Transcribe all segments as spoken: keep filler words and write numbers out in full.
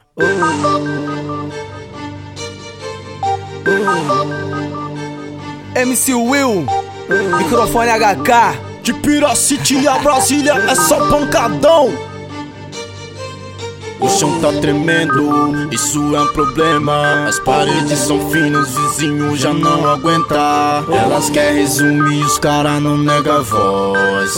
Uh, uh. M C Will, uh. Microfone H K. De Piraciti a Brasília é só pancadão. O chão tá tremendo, isso é um problema. As paredes são finas, os vizinhos já não aguentam. Elas querem resumir, os caras não negam a voz.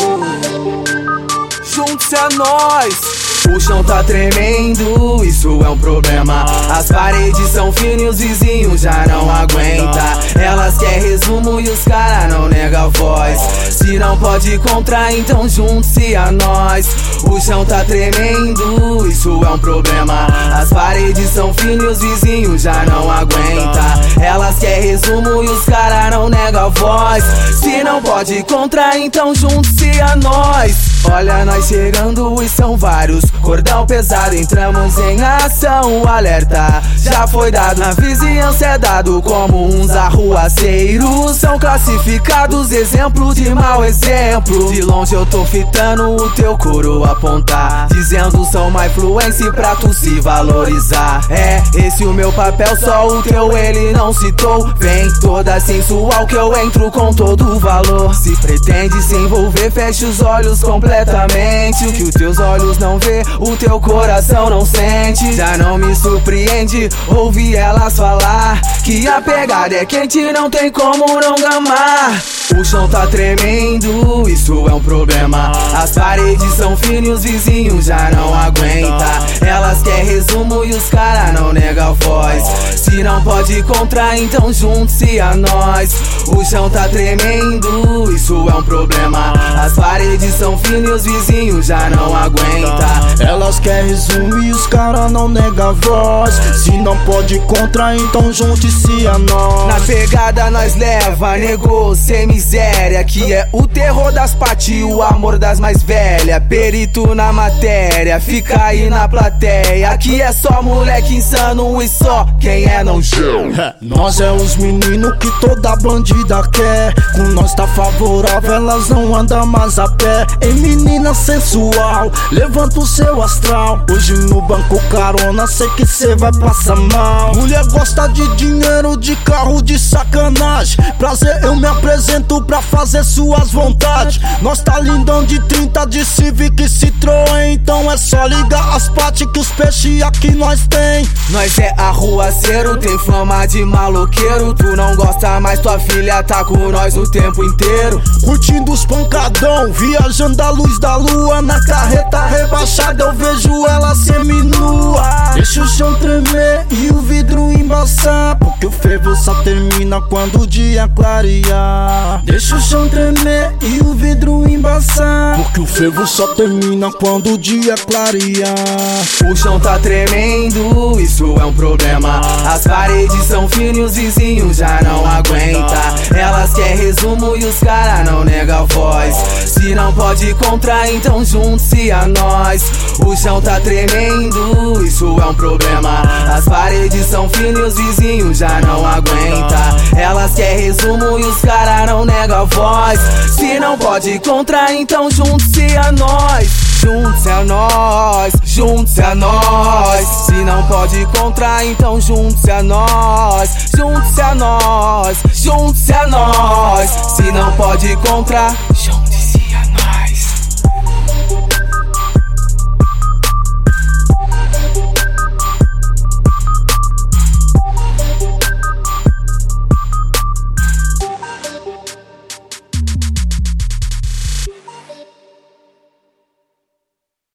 Juntos é nós. O chão tá tremendo, isso é um problema. As paredes são finas e os vizinhos já não aguentam. Elas querem resumo e os caras não negam a voz. Se não pode contra, então junte-se a nós. O chão tá tremendo, isso é um problema. As paredes são finas e os vizinhos já não aguentam. Elas querem resumo e os caras não negam a voz. Se não pode contra, então junte-se a nós. Olha nós chegando e são vários. Cordão pesado, entramos em ação. O alerta já foi dado. Na vizinhança é dado como uns arruaceiros. São classificados exemplo de mau exemplo. De longe eu tô fitando o teu couro apontar, dizendo são uma influência pra tu se valorizar. É esse o meu papel, só o teu ele não citou. Vem toda sensual que eu entro com todo o valor. Se pretende se envolver, fecha os olhos completamente. O que os teus olhos não vê, o teu coração não sente. Já não me surpreende ouvir elas falar que a pegada é quente, não tem como não gamar. O chão tá tremendo, isso é um problema. As paredes são finas e os vizinhos já não aguentam. Elas querem resumo e os caras não negam a voz. Se não pode contra, então junte-se a nós. O chão tá tremendo, isso é um problema. As paredes são finas e os vizinhos já não aguentam. Elas querem resumo e os caras não negam a voz. Se não pode contra, então junte-se a nós. Na pegada nós leva, negou sem miséria, que é o terror das pati, o amor das mais velhas. Perito na matéria, fica aí na plateia. Aqui é só moleque insano e só quem é não show. Nós é os meninos que toda bandida quer. Com nós tá favorável, elas não andam mais a pé. Ei menina sensual, levanta o seu astral. Hoje no banco carona, sei que cê vai passar mal. Mulher gosta de dinheiro, de carro, de sacanagem. Prazer, eu me apresento pra fazer suas vontades. Nós tá lindão de trinta, de Civic e Citroën. Então é só ligar as pates que os peixes aqui nós tem. Nós é arruaceiro, tem fama de maloqueiro. Tu não gosta, mas tua filha tá com nós o tempo inteiro. Curtindo os pancadão, viajando à luz da lua. Na carreta rebaixada eu vejo ela seminua. Deixa o chão tremer e o vidro embaçar, porque o fervo só termina quando o dia clarear. Deixa o chão tremer e o vidro embaçar, porque o fervo só termina quando o dia clarear. O chão tá tremendo, isso é um problema. As paredes são finas e os vizinhos já não aguentam. Elas querem resumo e os caras não negam a voz. Se não pode contra, então junte-se a nós. O chão tá tremendo, isso é um problema. As paredes são finas e os vizinhos já não aguentam. Elas querem resumo e os caras não negam a voz. Se não pode contra, então junte-se a nós. Junte-se a nós, junte-se a nós. Se não pode contra, então junte-se a nós. Junte-se a nós, junte-se a nós. Se não pode contra,